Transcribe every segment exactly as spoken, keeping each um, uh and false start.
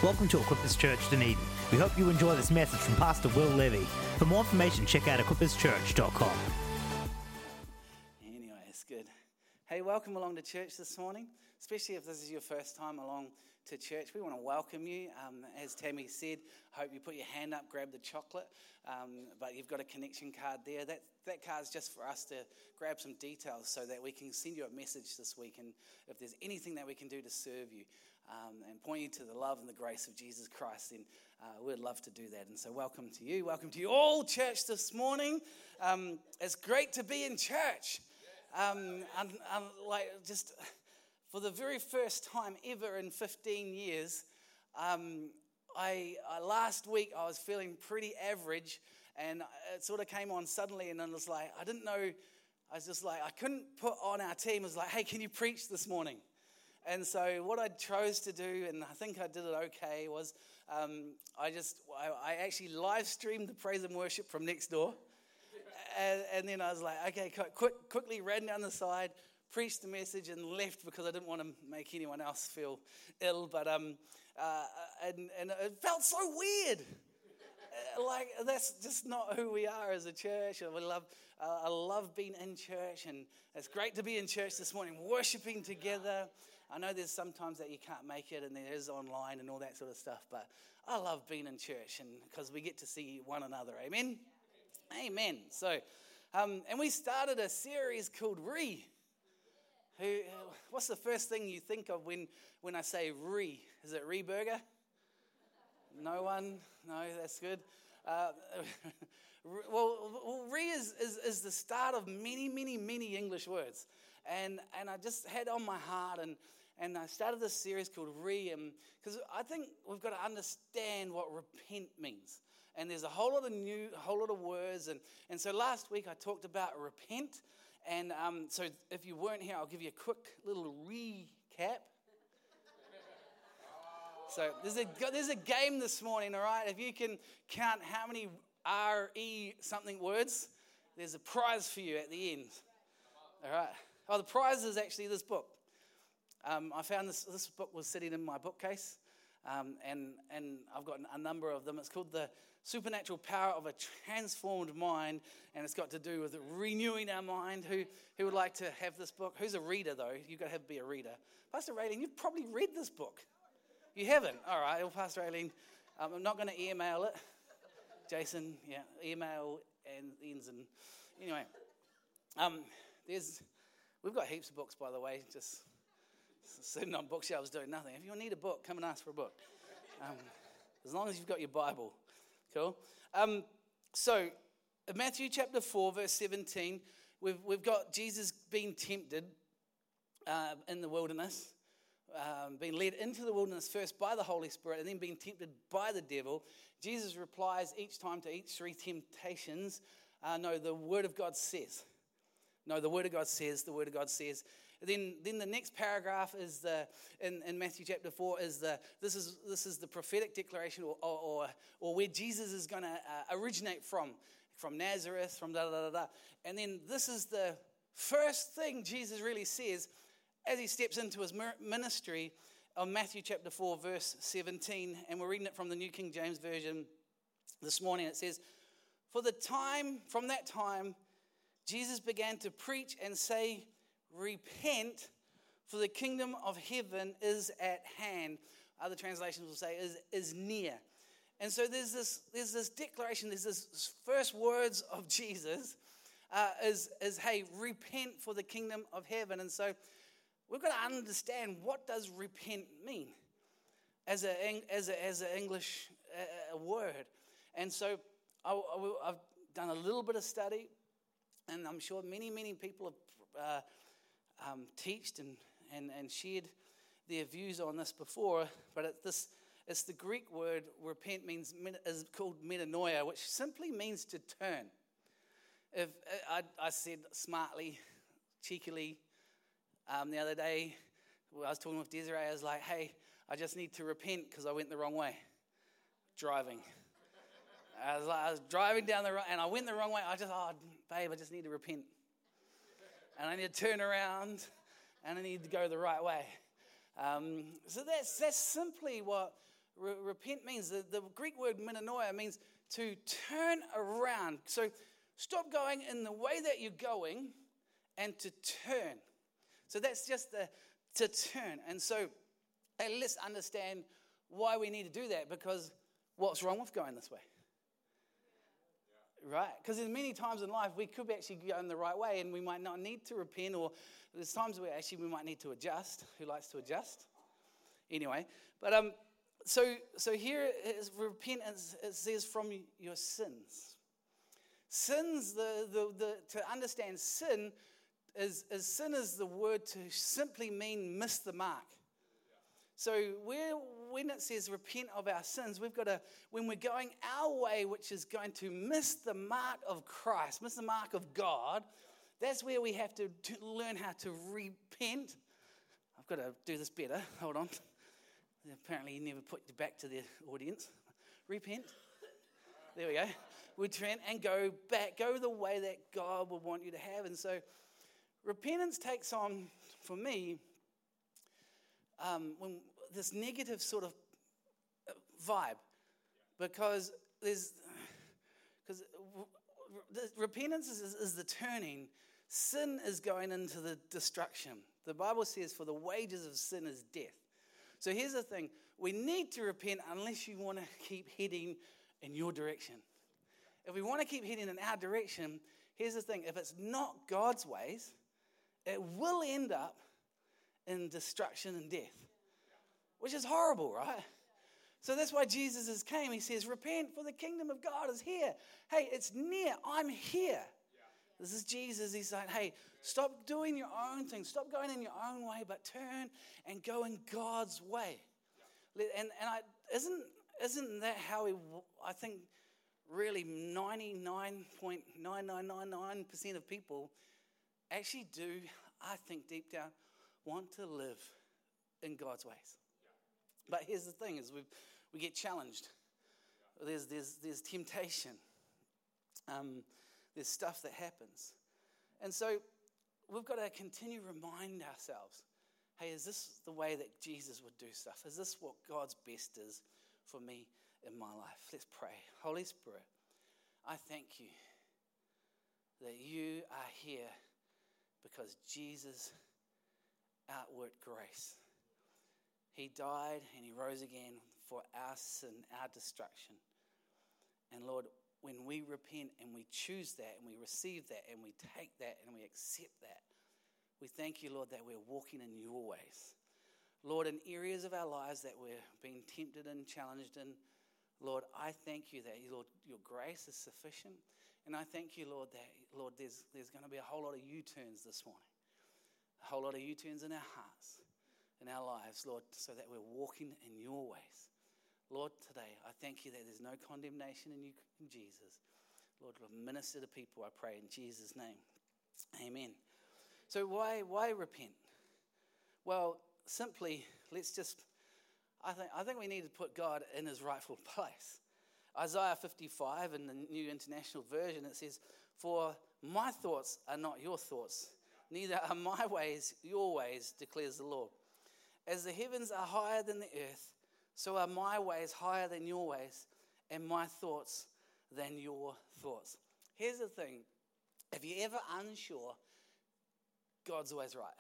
Welcome to Equippers Church Dunedin. We hope you enjoy this message from Pastor Will Levy. For more information, check out equippers church dot com. Anyway, it's good. Hey, welcome along to church this morning, especially if this is your first time along to church. We want to welcome you. Um, as Tammy said, I hope you put your hand up, grab the chocolate, um, but you've got a connection card there. That that card's just for us to grab some details so that we can send you a message this week, and if there's anything that we can do to serve you um, and point you to the love and the grace of Jesus Christ, then uh, we'd love to do that. And so welcome to you. Welcome to you all, church, this morning. Um, it's great to be in church. Um, and, and like just... For the very first time ever in fifteen years, um, I, I last week I was feeling pretty average, and it sort of came on suddenly, and I was like, I didn't know, I was just like, I couldn't put on our team, I was like, hey, can you preach this morning? And so what I chose to do, and I think I did it okay, was um, I just, I, I actually live streamed the praise and worship from next door, and, and then I was like, okay, quick, quickly ran down the side, preached the message and left because I didn't want to make anyone else feel ill, but um, uh, and, and it felt so weird. uh, like, that's just not who we are as a church. We love, uh, I love being in church, and it's great to be in church this morning, worshiping together. I know there's sometimes that you can't make it, and there is online and all that sort of stuff, but I love being in church, and because we get to see one another. Amen? Amen. So, um, and we started a series called Re. Who? What's the first thing you think of when, when I say re? Is it re-burger? No one? No, that's good. Uh, well, well, re is, is, is the start of many, many, many English words. And and I just had on my heart, and, and I started this series called Re, because I think we've got to understand what repent means. And there's a whole lot of new, a whole lot of words. And, and so last week I talked about repent. And um, so if you weren't here, I'll give you a quick little recap. So there's a there's a game this morning, all right? If you can count how many R E something words, there's a prize for you at the end. All right. Oh, the prize is actually this book. Um, I found this this book was sitting in my bookcase, um, and and I've got a number of them. It's called The Supernatural Power of a Transformed Mind, and it's got to do with renewing our mind. Who who would like to have this book? Who's a reader, though? You've got to have to be a reader. Pastor Raylene, you've probably read this book. You haven't? All right, well, Pastor Raylene, um, I'm not going to email it. Jason, yeah, email and ends. And anyway, um, there's we've got heaps of books, by the way, just sitting on bookshelves doing nothing. If you need a book, come and ask for a book. Um, as long as you've got your Bible. Cool. Um, so, in Matthew chapter four, verse seventeen, we've we've got Jesus being tempted uh, in the wilderness, um, being led into the wilderness first by the Holy Spirit, and then being tempted by the devil. Jesus replies each time to each three temptations, uh, no, the Word of God says. No, the Word of God says, the Word of God says. Then, then the next paragraph is the in, in Matthew chapter four is the this is this is the prophetic declaration, or or, or where Jesus is going to uh, originate from, from Nazareth, from da da da da. And then this is the first thing Jesus really says as he steps into his ministry of Matthew chapter four, verse seventeen, and we're reading it from the New King James Version this morning. It says, "For the time from that time, Jesus began to preach and say, 'Repent, for the kingdom of heaven is at hand.'" Other translations will say is, is near. And so there's this there's this declaration, there's this first words of Jesus uh, is, is, hey, repent for the kingdom of heaven. And so we've got to understand, what does repent mean as a as a, as an English uh, word. And so I, I, I've done a little bit of study, and I'm sure many, many people have uh, Um, teached and, and, and shared their views on this before, but it, this it's the Greek word repent means is called metanoia, which simply means to turn. If I, I said smartly, cheekily, um, the other day, I was talking with Desiree. I was like, "Hey, I just need to repent because I went the wrong way, driving." I was like, I was driving down the road and I went the wrong way. I just, oh, babe, I just need to repent. And I need to turn around, and I need to go the right way. Um, so that's that's simply what Re- repent means, the, the Greek word metanoia means to turn around. So stop going in the way that you're going and to turn. So that's just the, to turn. And so hey, let's understand why we need to do that, because what's wrong with going this way? Right? Because there's many times in life we could actually go in the right way and we might not need to repent, or there's times where actually we might need to adjust. Who likes to adjust? Anyway, but um, so so here is repentance. It says from your sins. Sins. The the the to understand sin is, is sin is the word to simply mean miss the mark. So where, when it says repent of our sins, we've got to, when we're going our way, which is going to miss the mark of Christ, miss the mark of God, that's where we have to, to learn how to repent. I've got to do this better. Hold on. Apparently you never put it back to the audience. Repent. There we go. We turn and go back, go the way that God would want you to have. And so repentance takes on, for me, Um, when this negative sort of vibe, because there's because the repentance is, is the turning. Sin is going into the destruction. The Bible says, "For the wages of sin is death." So here's the thing: we need to repent unless you want to keep heading in your direction. If we want to keep heading in our direction, here's the thing: if it's not God's ways, it will end up in destruction and death, which is horrible, right? So that's why Jesus has came. He says, repent, for the kingdom of God is here. Hey, it's near. I'm here. Yeah. This is Jesus. He's saying, hey, stop doing your own thing. Stop going in your own way, but turn and go in God's way. Yeah. And and I isn't isn't that how we? I think really ninety-nine point nine nine nine nine percent of people actually do. I think deep down, want to live in God's ways. Yeah. But here's the thing, is we we get challenged. Yeah. There's there's there's temptation. Um, there's stuff that happens. And so we've got to continue to remind ourselves, hey, is this the way that Jesus would do stuff? Is this what God's best is for me in my life? Let's pray. Holy Spirit, I thank you that you are here because Jesus outworked grace. He died and he rose again for our sin, our destruction. And Lord, when we repent and we choose that and we receive that and we take that and we accept that, we thank you, Lord, that we're walking in your ways. Lord, in areas of our lives that we're being tempted and challenged in, Lord, I thank you that, Lord, your grace is sufficient. And I thank you, Lord, that, Lord, there's, there's going to be a whole lot of U-turns this morning. A whole lot of U-turns in our hearts, in our lives, Lord, so that we're walking in your ways. Lord, today, I thank you that there's no condemnation in you, in Jesus. Lord, Lord, minister to people, I pray in Jesus' name. Amen. So why why repent? Well, simply, let's just, I think, I think we need to put God in his rightful place. Isaiah fifty-five in the New International Version, it says, for my thoughts are not your thoughts, neither are my ways your ways, declares the Lord. As the heavens are higher than the earth, so are my ways higher than your ways, and my thoughts than your thoughts. Here's the thing. If you're ever unsure, God's always right.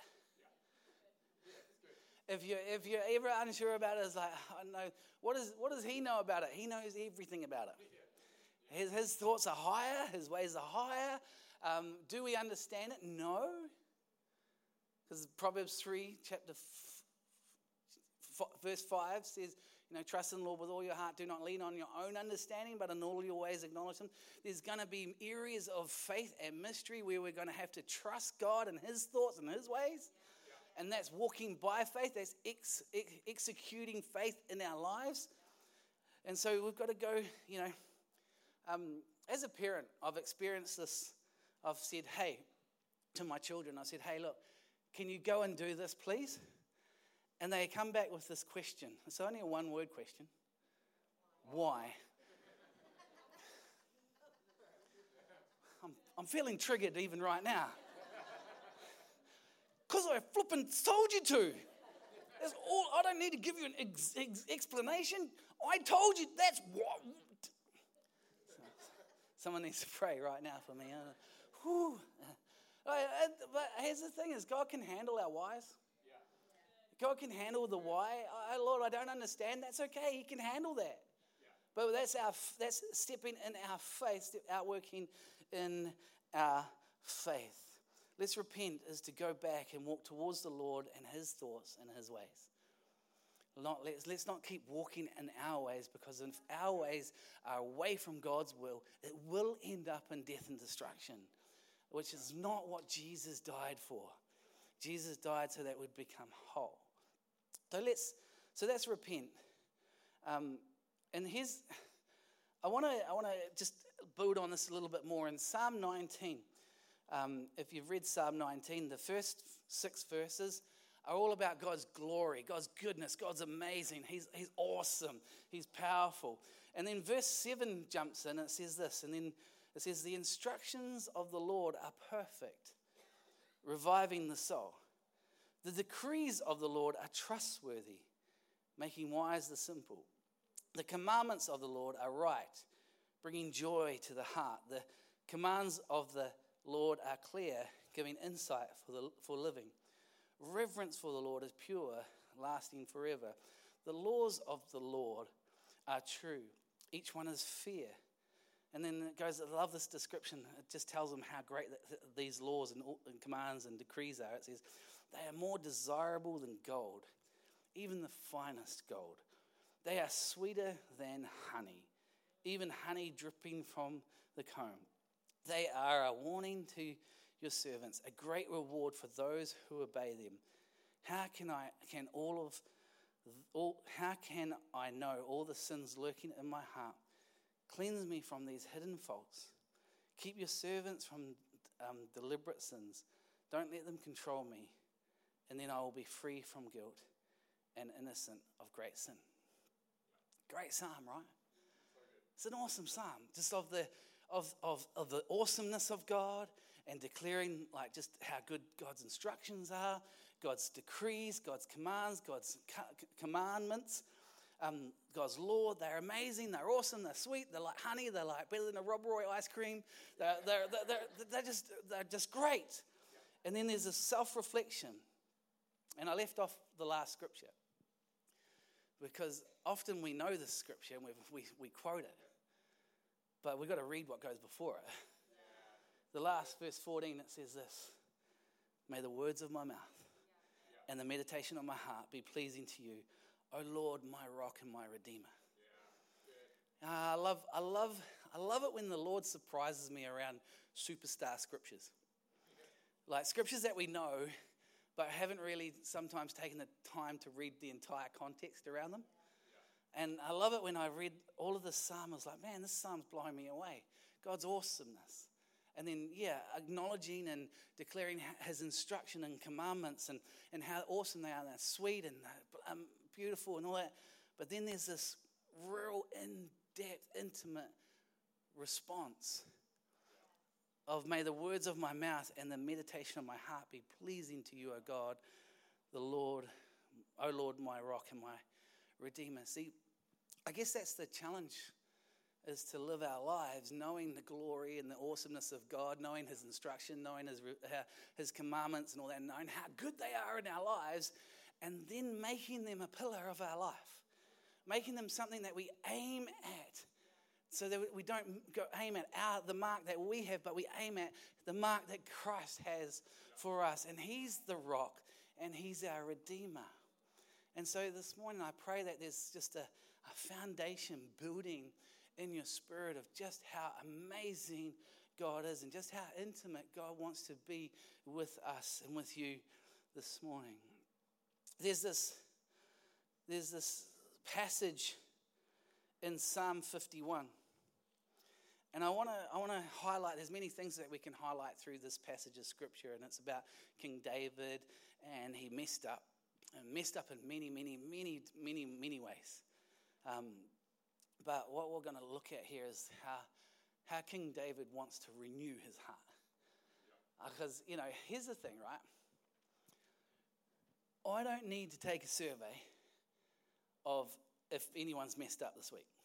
Yeah. If you're, if you're ever unsure about it, it's like, I don't know, what, is, what does he know about it? He knows everything about it. His, his thoughts are higher. His ways are higher. Um, do we understand it? No. Because Proverbs three, chapter f- f- verse five says, you know, trust in the Lord with all your heart. Do not lean on your own understanding, but in all your ways acknowledge him. There's going to be areas of faith and mystery where we're going to have to trust God and his thoughts and his ways. Yeah. And that's walking by faith. That's ex- ex- executing faith in our lives. And so we've got to go, you know, um, as a parent, I've experienced this. I've said, hey, to my children, I said, hey, look, can you go and do this, please? And they come back with this question. It's only a one-word question. Why? I'm, I'm feeling triggered even right now. Because I flippin' told you to. That's all. I don't need to give you an ex- ex- explanation. I told you that's what. Someone needs to pray right now for me. Whew. But here's the thing is God can handle our whys. God can handle the why. Oh, Lord, I don't understand. That's okay. He can handle that. But that's our that's stepping in our faith, step, outworking in our faith. Let's repent is to go back and walk towards the Lord and his thoughts and his ways. Not, let's, let's not keep walking in our ways, because if our ways are away from God's will, it will end up in death and destruction, which is not what Jesus died for. Jesus died so that we'd become whole. So let's so let's repent. Um, and here's I want to I want to just build on this a little bit more in Psalm nineteen. Um, if you've read Psalm nineteen, the first six verses are all about God's glory, God's goodness. God's amazing. He's He's awesome. He's powerful. And then verse seven jumps in and it says this, and then it says, "The instructions of the Lord are perfect, reviving the soul. The decrees of the Lord are trustworthy, making wise the simple. The commandments of the Lord are right, bringing joy to the heart. The commands of the Lord are clear, giving insight for the, for living. Reverence for the Lord is pure, lasting forever. The laws of the Lord are true. Each one is fair." And then it goes, I love this description. It just tells them how great these laws and, and commands and decrees are. It says, "They are more desirable than gold, even the finest gold. They are sweeter than honey, even honey dripping from the comb. They are a warning to your servants, a great reward for those who obey them. How can I can all of all how can I know all the sins lurking in my heart? Cleanse me from these hidden faults. Keep your servants from um, deliberate sins. Don't let them control me, and then I will be free from guilt and innocent of great sin." Great psalm, right? It's an awesome psalm, just of the of of of the awesomeness of God, and declaring like just how good God's instructions are, God's decrees, God's commands, God's commandments. Um, God's law, they're amazing, they're awesome, they're sweet, they're like honey, they're like better than a Rob Roy ice cream. They're, they're, they're, they're, they're, just, they're just great. And then there's a self-reflection. And I left off the last scripture because often we know this scripture and we, we, we quote it, but we've got to read what goes before it. The last verse fourteen, it says this: "May the words of my mouth and the meditation of my heart be pleasing to you, O Lord, my rock and my redeemer." Uh, I love, I love, I love it when the Lord surprises me around superstar scriptures, like scriptures that we know, but haven't really sometimes taken the time to read the entire context around them. And I love it when I read all of this psalm. I was like, man, this psalm's blowing me away. God's awesomeness. And then, yeah, acknowledging and declaring his instruction and commandments and, and how awesome they are. And they're sweet and um, beautiful and all that. But then there's this real in-depth, intimate response of, "May the words of my mouth and the meditation of my heart be pleasing to you, O God, the Lord, O Lord, my rock and my redeemer." See, I guess that's the challenge, is to live our lives knowing the glory and the awesomeness of God, knowing his instruction, knowing his, uh, his commandments and all that, knowing how good they are in our lives, and then making them a pillar of our life, making them something that we aim at, so that we don't go aim at our, the mark that we have, but we aim at the mark that Christ has for us. And he's the rock, and he's our redeemer. And so this morning I pray that there's just a, a foundation building in your spirit of just how amazing God is and just how intimate God wants to be with us and with you this morning. There's this, there's this passage in Psalm fifty-one. And I want to I want to highlight, there's many things that we can highlight through this passage of scripture, and it's about King David, and he messed up, and messed up in many, many, many, many, many ways. Um, but what we're going to look at here is how how King David wants to renew his heart. Because, uh, you know, here's the thing, right? I don't need to take a survey of if anyone's messed up this week.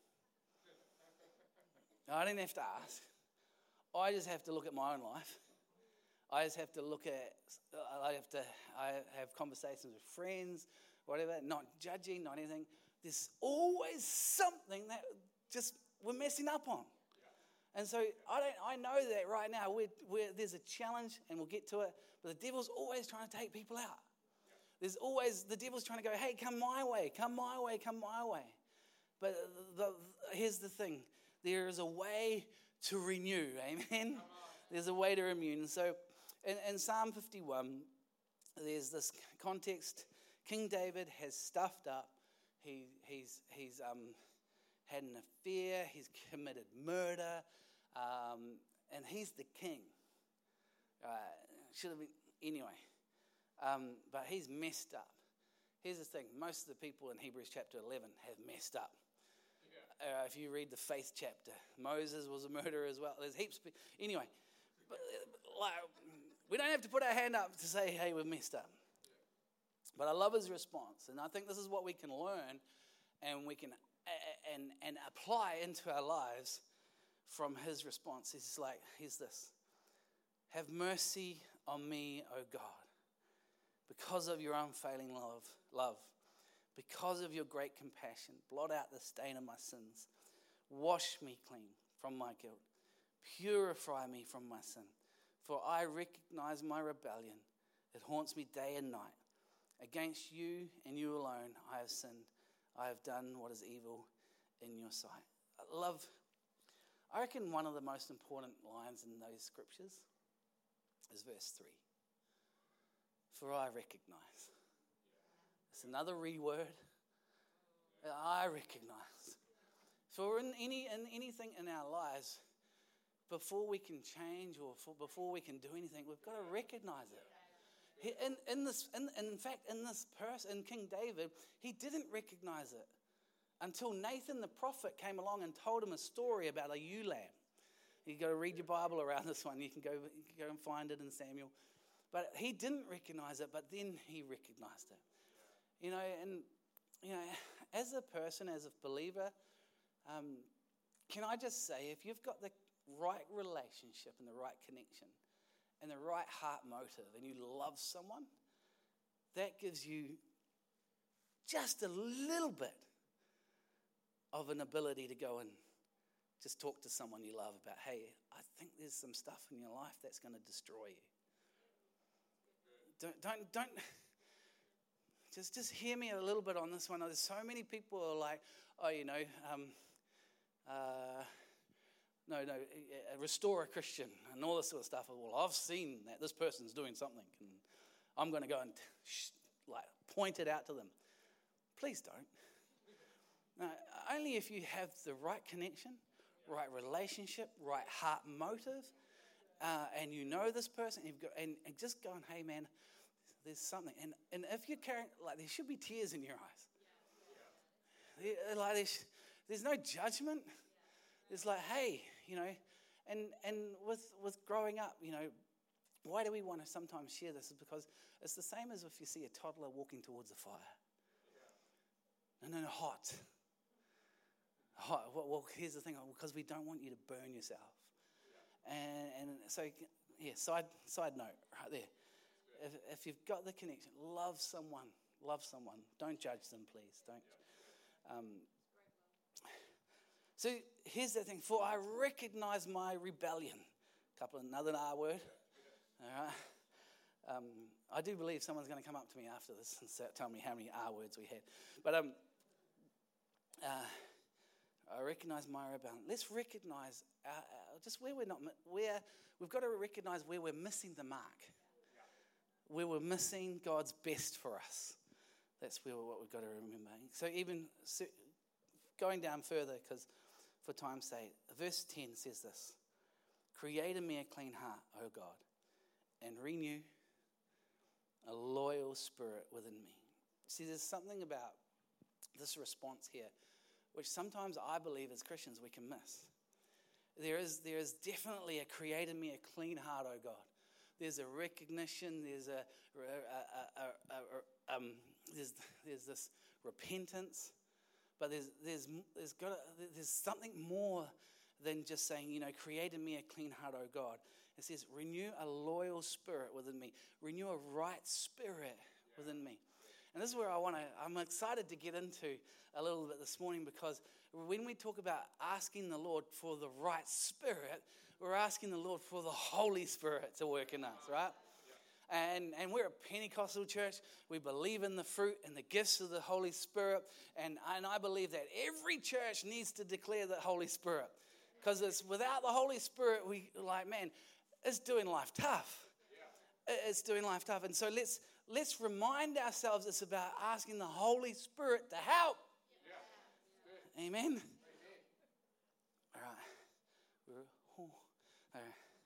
I don't have to ask. I just have to look at my own life. I just have to look at, I have to, I have conversations with friends, whatever, not judging, not anything. There's always something that just we're messing up on. And so I don't. I know that right now we're, we're, there's a challenge, and we'll get to it, but the devil's always trying to take people out. There's always, the devil's trying to go, hey, come my way, come my way, come my way. But the, the, here's the thing. There is a way to renew, amen? There's a way to renew. And so in, in Psalm fifty-one, there's this context. King David has stuffed up. He, he's he's um, had an affair. He's committed murder. Um, and he's the king. Uh, should have been, anyway. Um, but he's messed up. Here's the thing. Most of the people in Hebrews chapter eleven have messed up. Uh, if you read the faith chapter, Moses was a murderer as well. There's heaps of people. Anyway, but, like, we don't have to put our hand up to say, hey, we've messed up. But I love his response. And I think this is what we can learn and we can uh, and, and apply into our lives from his response. He's like, here's this. Have mercy on me, O God, because of your unfailing love, love. Because of your great compassion, blot out the stain of my sins. Wash me clean from my guilt. Purify me from my sin. For I recognize my rebellion. It haunts me day and night. Against you and you alone I have sinned. I have done what is evil in your sight. I love, I reckon one of the most important lines in those scriptures is verse three. For I recognize. It's another reword. I recognize. For in any in anything in our lives, before we can change or for, before we can do anything, we've got to recognize it. He, in, in this, in, in fact, in this person, in King David, he didn't recognize it until Nathan the prophet came along and told him a story about a ewe lamb. You got to read your Bible around this one. You can go, you can go and find it in Samuel. But he didn't recognize it, but then he recognized it. You know, and, you know, as a person, as a believer, um, can I just say, if you've got the right relationship and the right connection and the right heart motive and you love someone, that gives you just a little bit of an ability to go and just talk to someone you love about, hey, I think there's some stuff in your life that's going to destroy you. Don't, don't, don't... Just, just hear me a little bit on this one. There's so many people who are like, oh, you know, um, uh, no, no, restore a Christian and all this sort of stuff. Well, I've seen that this person's doing something, and I'm going to go and sh- like point it out to them. Please don't. No, only if you have the right connection, right relationship, right heart motive, uh, and you know this person, you've got, and, and just going, hey, man, there's something. And and if you're carrying, like, there should be tears in your eyes. There, like, there's, there's no judgment. It's like, hey, you know, and and with with growing up, you know, why do we want to sometimes share this? Is because it's the same as if you see a toddler walking towards a fire. No, no, no, hot. Hot. Well, well, here's the thing, because we don't want you to burn yourself. And and so, yeah, side side note right there. If, if you've got the connection, love someone. Love someone. Don't judge them, please. Don't. Um, so here's the thing. For I recognize my rebellion. Couple of another R word. All right. Um, I do believe someone's going to come up to me after this and tell me how many R words we had. But um, uh, I recognize my rebellion. Let's recognize our, our, just where we're not. Where we've got to recognize where we're missing the mark. Where we're missing God's best for us. That's where what we've got to remember. So even so, going down further, because for time's sake, verse ten says this. Create in me a clean heart, O God, and renew a loyal spirit within me. See, there's something about this response here, which sometimes I believe as Christians we can miss. There is, there is definitely a create in me a clean heart, O God. There's a recognition, there's a, a, a, a, there's there's this repentance, but there's there's there's got to, there's something more than just saying, you know, create in me a clean heart, O God. It says, renew a loyal spirit within me, renew a right spirit within me. And this is where I want to, I'm excited to get into a little bit this morning, because when we talk about asking the Lord for the right spirit, we're asking the Lord for the Holy Spirit to work in us, right? And and we're a Pentecostal church. We believe in the fruit and the gifts of the Holy Spirit. And, and I believe that every church needs to declare the Holy Spirit. Because it's without the Holy Spirit, we like, man, it's doing life tough. It's doing life tough. And so let's let's remind ourselves it's about asking the Holy Spirit to help. Yeah. Amen? Amen. All right. We're, oh, all right.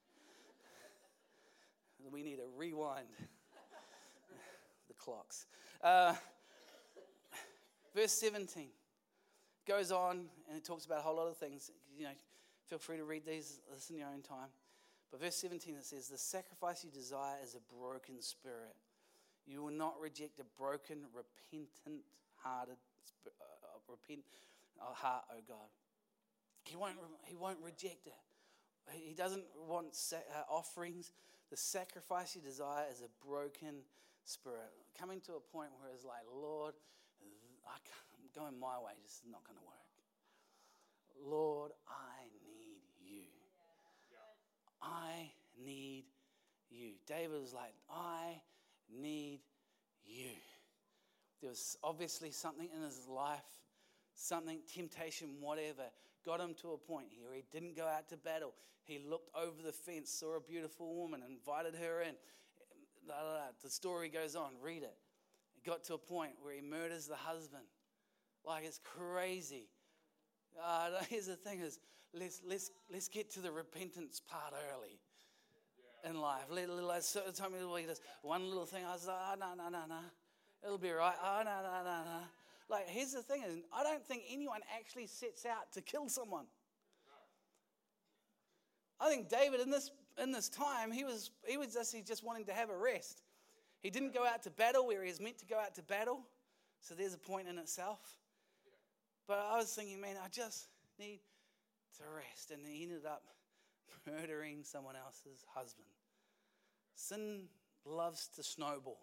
We need to rewind the clocks. Uh, verse seventeen goes on, and it talks about a whole lot of things. You know, feel free to read these, listen in your own time. But verse seventeen, it says, the sacrifice you desire is a broken spirit. You will not reject a broken, repentant-hearted, uh, repent uh, heart, oh God. He won't, he won't reject it. He doesn't want sa- uh, offerings. The sacrifice you desire is a broken spirit. Coming to a point where it's like, Lord, I can't, I'm going my way. This is not going to work. Lord, I need you. I need you. David was like, I need you. There was obviously something in his life, something, temptation, whatever, got him to a point here. He didn't go out to battle. He looked over the fence, saw a beautiful woman, invited her in. The story goes on. Read it. It got to a point where he murders the husband. Like, it's crazy. Uh, here's the thing: is let's let's let's get to the repentance part early yeah. in life. Let, let, let, so, tell me this one little thing. I was like, oh, no, no, no, no, it'll be right. Oh, no, no, no, no. Like, here's the thing: is I don't think anyone actually sets out to kill someone. I think David in this in this time, he was he was just he just wanting to have a rest. He didn't go out to battle where he was meant to go out to battle. So there's a point in itself. But I was thinking, man, I just need to rest. And he ended up murdering someone else's husband. Sin loves to snowball.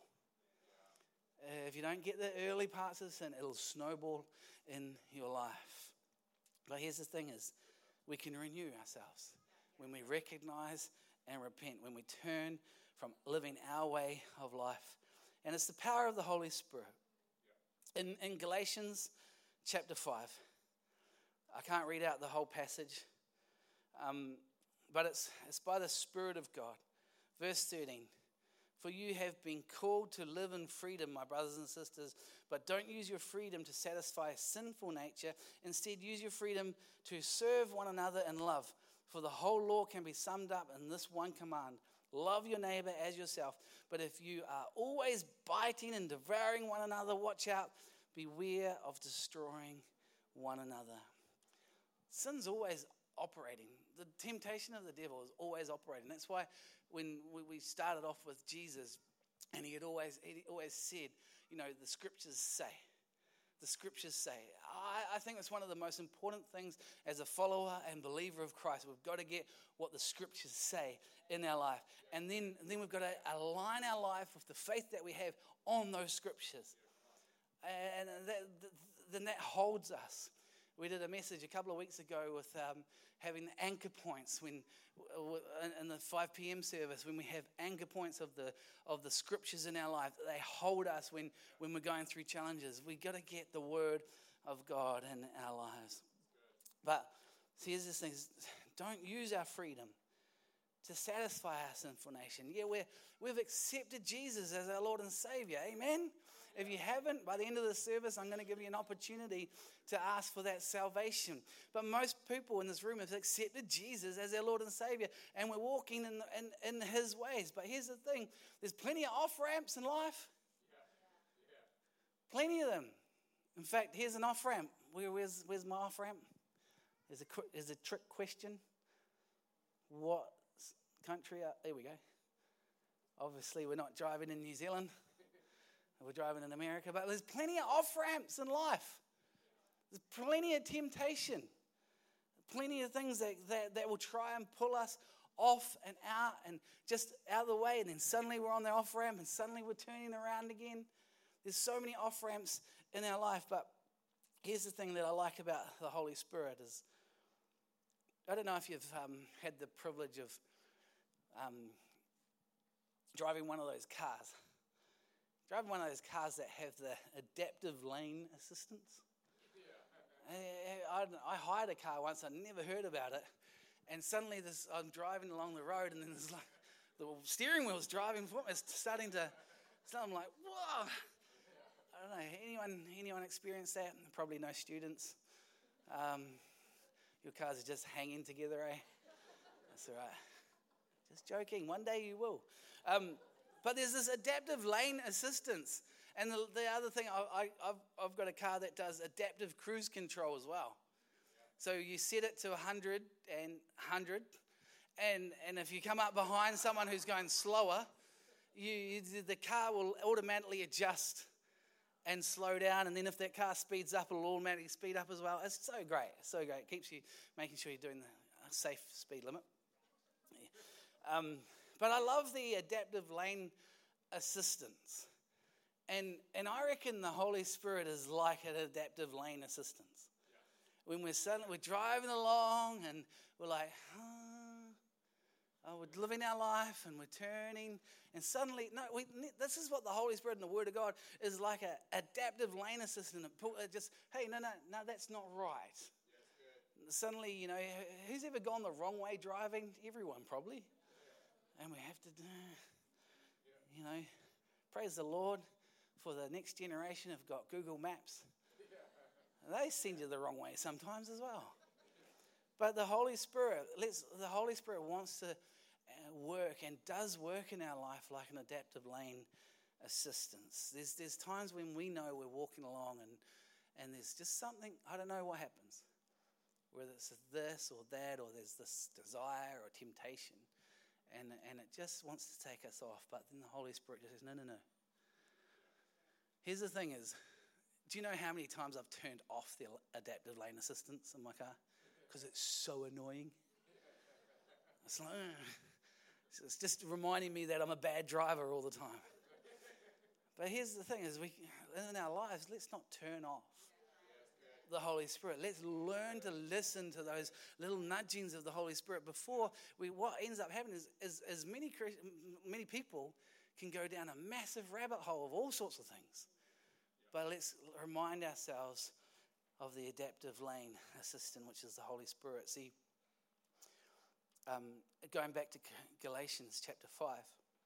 Uh, if you don't get the early parts of sin, it'll snowball in your life. But here's the thing is, we can renew ourselves when we recognize and repent, when we turn from living our way of life. And it's the power of the Holy Spirit. In, in Galatians chapter five, I can't read out the whole passage, um, but it's, it's by the Spirit of God. Verse thirteen, for you have been called to live in freedom, my brothers and sisters, but don't use your freedom to satisfy a sinful nature. Instead, use your freedom to serve one another in love. For the whole law can be summed up in this one command: love your neighbor as yourself. But if you are always biting and devouring one another, watch out. Beware of destroying one another. Sin's always operating. The temptation of the devil is always operating. That's why when we started off with Jesus, and he had always, he always said, you know, the scriptures say. The scriptures say. I, I think it's one of the most important things as a follower and believer of Christ. We've got to get what the scriptures say in our life. And then, and then we've got to align our life with the faith that we have on those scriptures. And that, then that holds us. We did a message a couple of weeks ago with um, having anchor points when in the five p.m. service, when we have anchor points of the of the scriptures in our life. They hold us when, when we're going through challenges. We've got to get the word of God in our lives. But see, here's this thing: don't use our freedom to satisfy our sinful nation. Yeah, we're, we've accepted Jesus as our Lord and Savior. Amen? If you haven't, by the end of the service, I'm going to give you an opportunity to ask for that salvation. But most people in this room have accepted Jesus as their Lord and Savior, and we're walking in, in, in His ways. But here's the thing: there's plenty of off-ramps in life. Yeah. Yeah. Plenty of them. In fact, here's an off-ramp. Where, where's, where's my off-ramp? There's a, there's a trick question. What country are, there we go. Obviously, we're not driving in New Zealand. We're driving in America, but there's plenty of off-ramps in life. There's plenty of temptation. Plenty of things that, that, that will try and pull us off and out and just out of the way. And then suddenly we're on the off-ramp and suddenly we're turning around again. There's so many off-ramps in our life. But here's the thing that I like about the Holy Spirit is, I don't know if you've um, had the privilege of um, driving one of those cars. Driving one of those cars that have the adaptive lane assistance. I, I, I hired a car once, I never heard about it. And suddenly this, I'm driving along the road and then there's like, the steering wheel's driving for me. It's starting to, so I'm like, whoa. I don't know, anyone anyone experience that? Probably no students. Um, your cars are just hanging together, eh? That's all right. Just joking, one day you will. Um, but there's this adaptive lane assistance. And the, the other thing, I, I, I've, I've got a car that does adaptive cruise control as well. So you set it to one hundred and one hundred. And, and if you come up behind someone who's going slower, you, you, the car will automatically adjust and slow down. And then if that car speeds up, it'll automatically speed up as well. It's so great. It's so great. It keeps you making sure you're doing the safe speed limit. Yeah. Um, but I love the adaptive lane assistance. And and I reckon the Holy Spirit is like an adaptive lane assistance. Yeah. When we're suddenly, we're driving along and we're like, oh, oh, we're living our life and we're turning, and suddenly, no, we, this is what the Holy Spirit and the Word of God is like, an adaptive lane assistant. It just, hey, no, no, no, that's not right. Yeah, suddenly, you know, who's ever gone the wrong way driving? Everyone probably. Yeah. And we have to, you know, praise the Lord. For the next generation have got Google Maps. They send you the wrong way sometimes as well. But the Holy Spirit, let's, the Holy Spirit wants to work and does work in our life like an adaptive lane assistance. There's there's times when we know we're walking along and, and there's just something, I don't know what happens. Whether it's this or that, or there's this desire or temptation. And, and it just wants to take us off. But then the Holy Spirit just says, no, no, no. Here's the thing is, do you know how many times I've turned off the adaptive lane assistance in my car? Because it's so annoying. It's like, uh, it's just reminding me that I'm a bad driver all the time. But here's the thing is, we in our lives, let's not turn off the Holy Spirit. Let's learn to listen to those little nudgings of the Holy Spirit before we, what ends up happening is, is, is many, many people can go down a massive rabbit hole of all sorts of things. But let's remind ourselves of the adaptive lane assistant, which is the Holy Spirit. See, um, going back to Galatians chapter five,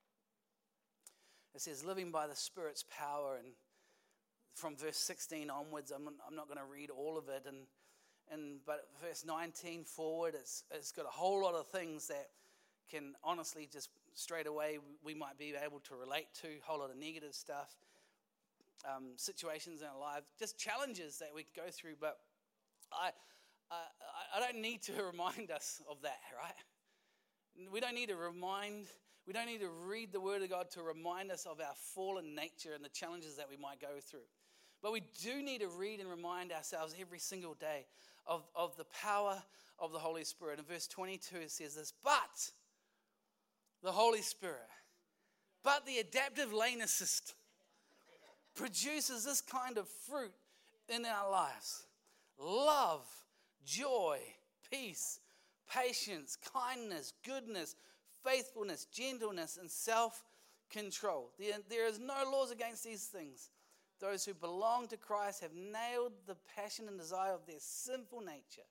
it says, living by the Spirit's power, and from verse sixteen onwards, I'm, I'm not going to read all of it, and and but verse nineteen forward, it's it's got a whole lot of things that can honestly just straight away we might be able to relate to, a whole lot of negative stuff. Um, situations in our life, just challenges that we go through, but I, I I don't need to remind us of that, right? We don't need to remind, we don't need to read the Word of God to remind us of our fallen nature and the challenges that we might go through. But we do need to read and remind ourselves every single day of, of the power of the Holy Spirit. In verse twenty-two it says this, but the Holy Spirit, but the adaptive lane assist produces this kind of fruit in our lives. Love, joy, peace, patience, kindness, goodness, faithfulness, gentleness, and self-control. There is no laws against these things. Those who belong to Christ have nailed the passion and desire of their sinful nature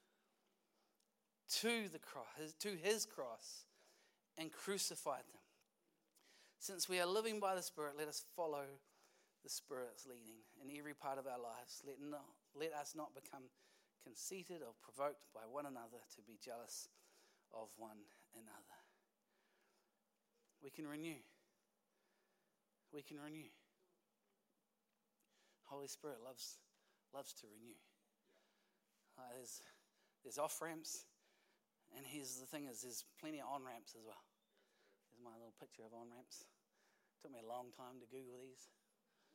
to the cross, to his cross, and crucified them. Since we are living by the Spirit, let us follow the Spirit's leading in every part of our lives. Let, not, let us not become conceited or provoked by one another to be jealous of one another. We can renew. We can renew. Holy Spirit loves loves to renew. Uh, there's there's off ramps, and here's the thing: is there's plenty of on ramps as well. Here's my little picture of on ramps. Took me a long time to Google these.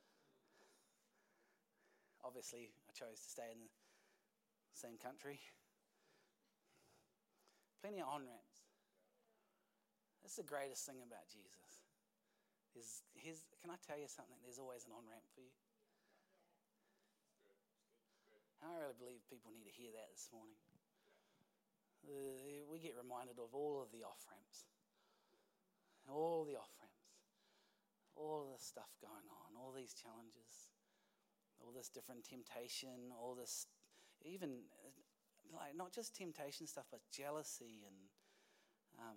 obviously I chose to stay in the same country. Plenty of on-ramps. That's the greatest thing about Jesus. Is his, can I tell you something? There's always an on-ramp for you. I really believe people need to hear that this morning. Uh, we get reminded of all of the off-ramps. All the off-ramps. All of the stuff going on. All these challenges. All this different temptation. All this, even, like, not just temptation stuff, but jealousy and um,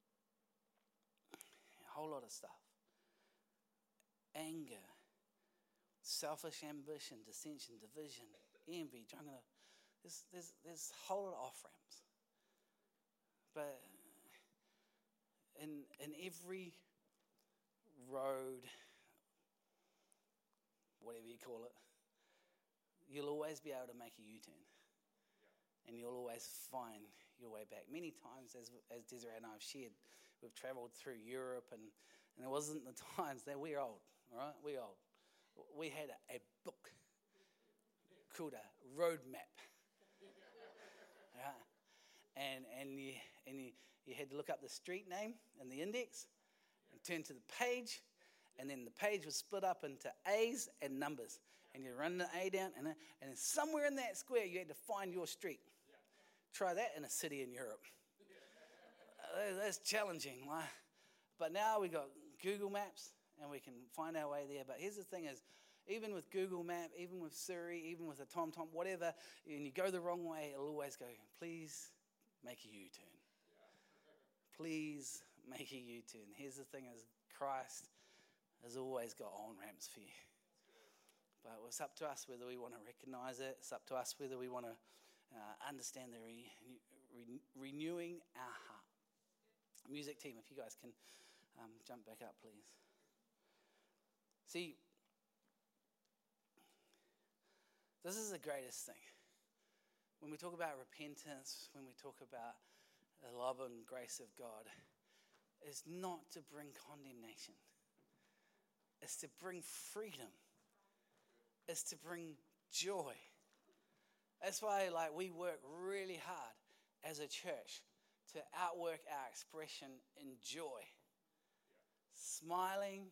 a whole lot of stuff. Anger. Selfish ambition, dissension, division, envy, drunkenness. There's, there's, there's a whole lot of off-ramps. But in, in every road, whatever you call it, you'll always be able to make a U-turn. And you'll always find your way back. Many times, as, as Desiree and I have shared, we've travelled through Europe, and, and it wasn't the times that we're old, all right? We're old. We had a, a book called a road map. Right? And and you and you, you had to look up the street name and the index and turn to the page, and then the page was split up into A's and numbers. And you run the A down, and, and then somewhere in that square you had to find your street. Try that in a city in Europe. Uh, that's challenging. Right? But now we got Google Maps, and we can find our way there. But here's the thing is, even with Google Map, even with Siri, even with a TomTom, whatever, and you go the wrong way, it'll always go, please make a U-turn. Please make a U-turn. Here's the thing is, Christ has always got on-ramps for you. But it's up to us whether we want to recognize it. It's up to us whether we want to uh, understand the re- re- renewing our heart. Music team, if you guys can um, jump back up, please. See, this is the greatest thing. When we talk about repentance, when we talk about the love and grace of God, it's not to bring condemnation. It's to bring freedom. It's to bring joy. That's why, like, we work really hard as a church to outwork our expression in joy. Smiling,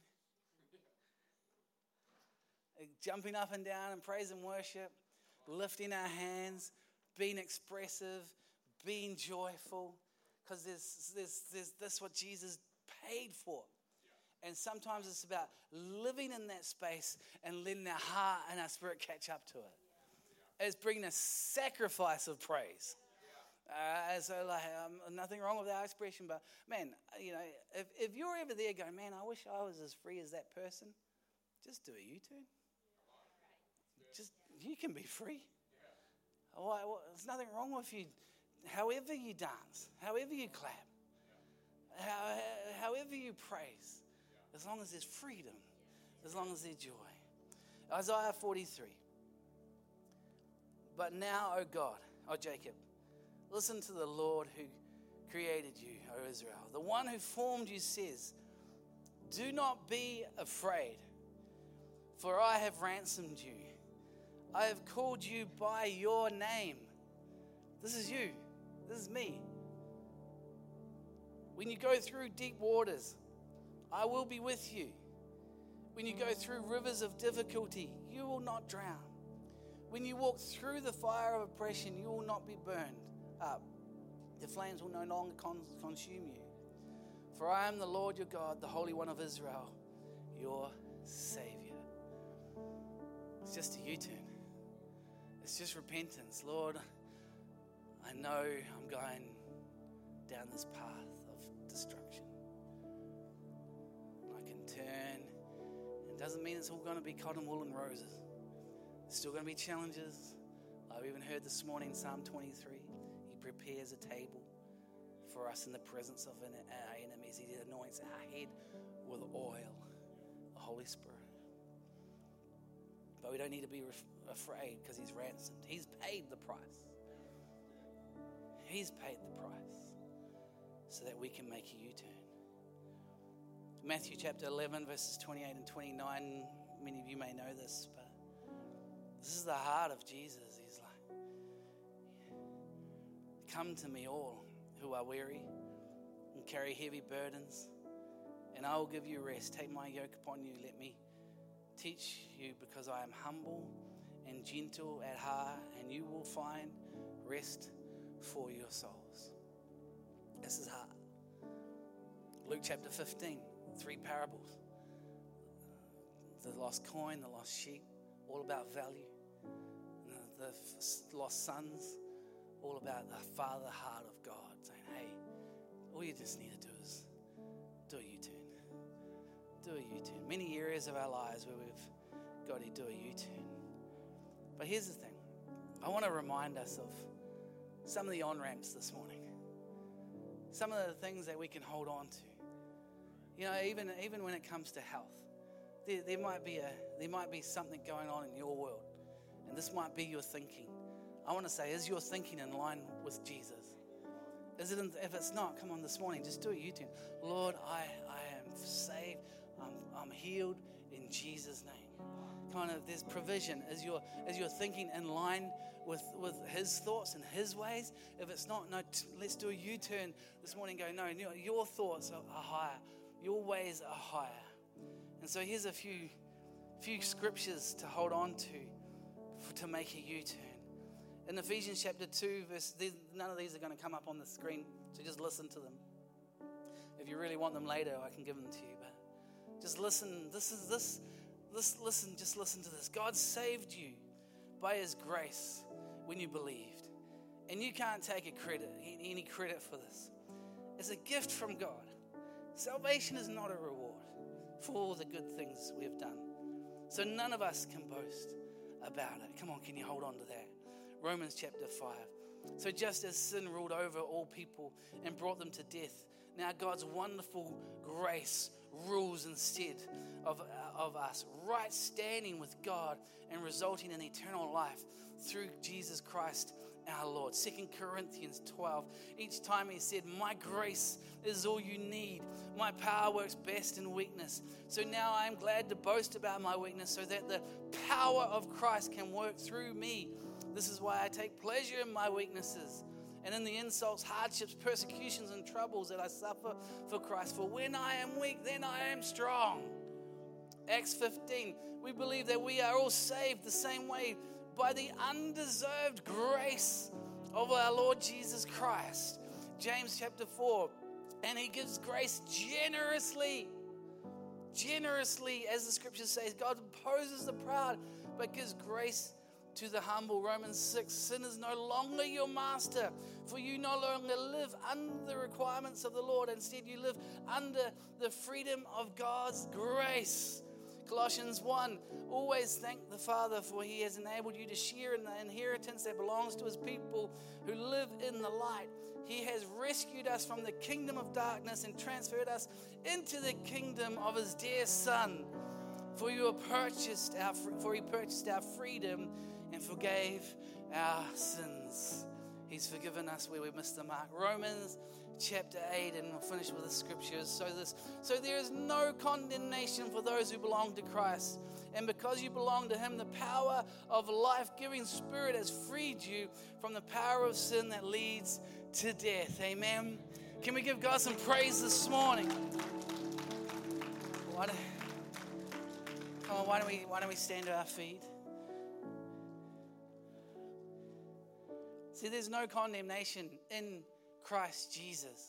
jumping up and down in praise and worship, lifting our hands, being expressive, being joyful, because there's, there's, there's, that's what Jesus paid for. And sometimes it's about living in that space and letting our heart and our spirit catch up to it. It's bringing a sacrifice of praise. Uh, so, like, um, nothing wrong with our expression, but man, you know, if, if you're ever there going, man, I wish I was as free as that person, just do a U-turn. Just, you can be free. Why, well, there's nothing wrong with you. However you dance, however you clap, how, however you praise, as long as there's freedom, as long as there's joy. Isaiah forty-three. But now, O God, O Jacob, listen to the Lord who created you, O Israel. The one who formed you says, do not be afraid, for I have ransomed you. I have called you by your name. This is you. This is me. When you go through deep waters, I will be with you. When you go through rivers of difficulty, you will not drown. When you walk through the fire of oppression, you will not be burned up. The flames will no longer con- consume you. For I am the Lord your God, the Holy One of Israel, your Savior. It's just a U-turn. It's just repentance. Lord, I know I'm going down this path of destruction. I can turn. It doesn't mean it's all going to be cotton wool and roses. There's still going to be challenges. I've even heard this morning, Psalm twenty-three, he prepares a table for us in the presence of our enemies. He anoints our head with oil, the Holy Spirit. But we don't need to be afraid because he's ransomed. He's paid the price. He's paid the price so that we can make a U-turn. Matthew chapter eleven, verses twenty-eight and twenty-nine. Many of you may know this, but This is the heart of Jesus. He's like, come to me all who are weary and carry heavy burdens, and I will give you rest. Take my yoke upon you. Let me teach you, because I am humble and gentle at heart, and you will find rest for your souls. This is heart. Luke chapter fifteen, three parables. The lost coin, the lost sheep, all about value. The lost sons, all about the Father heart of God, saying, hey, all you just need to do is do a U-turn. Do a U-turn. Many areas of our lives where we've got to do a U-turn. But here's the thing. I want to remind us of some of the on-ramps this morning. Some of the things that we can hold on to. You know, even, even when it comes to health, there, there might be a there might be something going on in your world, and this might be your thinking. I want to say, is your thinking in line with Jesus? Is it? In, if it's not, come on this morning, just do a U-turn. Lord, I, I am saved. I'm, I'm healed in Jesus' name. Kind of, there's provision. Is your is your thinking in line with, with His thoughts and His ways? If it's not, no, t- let's do a U-turn this morning and go, no, no, your thoughts are, are higher. Your ways are higher. And so here's a few few scriptures to hold on to for, to make a U-turn. In Ephesians chapter two, verse, none of these are going to come up on the screen, so just listen to them. If you really want them later, I can give them to you. But just listen. This is this. This listen. Just listen to this. God saved you by His grace when you believed, and you can't take a credit, any credit for this. It's a gift from God. Salvation is not a reward for all the good things we have done. So none of us can boast about it. Come on, can you hold on to that? Romans chapter five. So just as sin ruled over all people and brought them to death, now God's wonderful grace rules instead of, of us, right standing with God and resulting in eternal life through Jesus Christ our Lord. Second Corinthians twelve. Each time he said, my grace is all you need. My power works best in weakness. So now I am glad to boast about my weakness so that the power of Christ can work through me. This is why I take pleasure in my weaknesses and in the insults, hardships, persecutions, and troubles that I suffer for Christ. For when I am weak, then I am strong. Acts fifteen. We believe that we are all saved the same way, by the undeserved grace of our Lord Jesus Christ. James chapter four. And He gives grace generously. Generously, as the scripture says. God opposes the proud, but gives grace to the humble. Romans six. Sin is no longer your master, for you no longer live under the requirements of the Lord. Instead, you live under the freedom of God's grace. Colossians one, always thank the Father, for He has enabled you to share in the inheritance that belongs to His people who live in the light. He has rescued us from the kingdom of darkness and transferred us into the kingdom of His dear Son. For you have purchased our, for He purchased our freedom and forgave our sins. He's forgiven us where we missed the mark. Romans chapter eight, and we'll finish with the scriptures. So this, so there is no condemnation for those who belong to Christ. And because you belong to Him, the power of life-giving Spirit has freed you from the power of sin that leads to death. Amen. Can we give God some praise this morning? Why don't, come on, why don't we why don't we stand to our feet? See, there's no condemnation in Christ Jesus,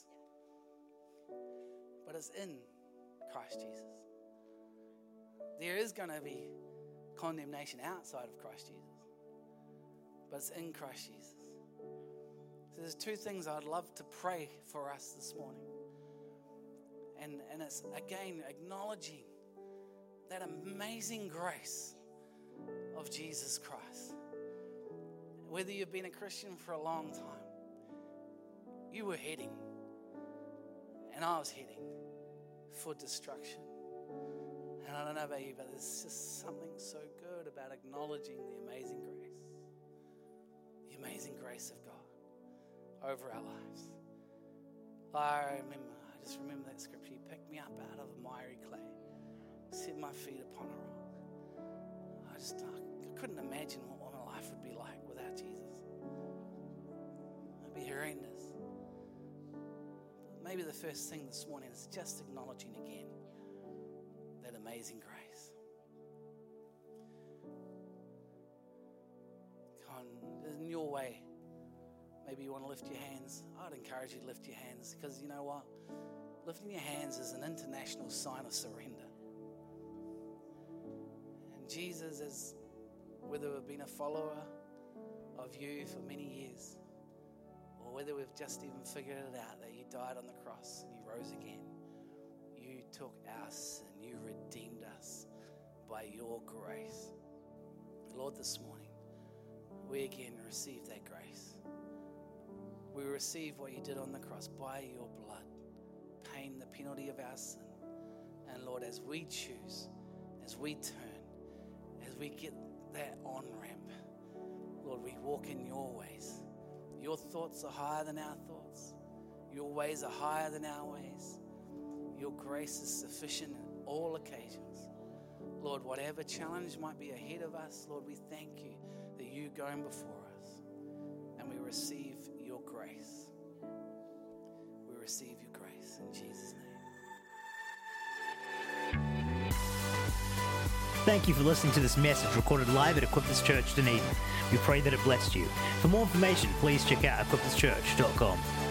but it's in Christ Jesus. There is going to be condemnation outside of Christ Jesus, but it's in Christ Jesus. So there's two things I'd love to pray for us this morning. And, and it's, again, acknowledging that amazing grace of Jesus Christ. Whether you've been a Christian for a long time, you were heading, and I was heading for destruction. And I don't know about you, but there's just something so good about acknowledging the amazing grace, the amazing grace of God over our lives. I remember, I just remember that scripture. He picked me up out of miry clay, set my feet upon a rock. I just I couldn't imagine what my life would be like without Jesus. It'd be horrendous. Maybe the first thing this morning is just acknowledging again that amazing grace. Come on, in your way, maybe you want to lift your hands. I'd encourage you to lift your hands, because you know what? Lifting your hands is an international sign of surrender. And Jesus, is, whether we've been a follower of you for many years, or whether we've just even figured it out that you died on the cross and you rose again, you took our sin, you redeemed us by your grace. Lord, this morning, we again receive that grace. We receive what you did on the cross by your blood, paying the penalty of our sin. And Lord, as we choose, as we turn, as we get that on-ramp, Lord, we walk in your ways. Your thoughts are higher than our thoughts. Your ways are higher than our ways. Your grace is sufficient in all occasions. Lord, whatever challenge might be ahead of us, Lord, we thank you that you're going before us, and we receive your grace. We receive your grace in Jesus' name. Thank you for listening to this message recorded live at Equippers Church Dunedin. We pray that it blessed you. For more information, please check out equippers church dot com.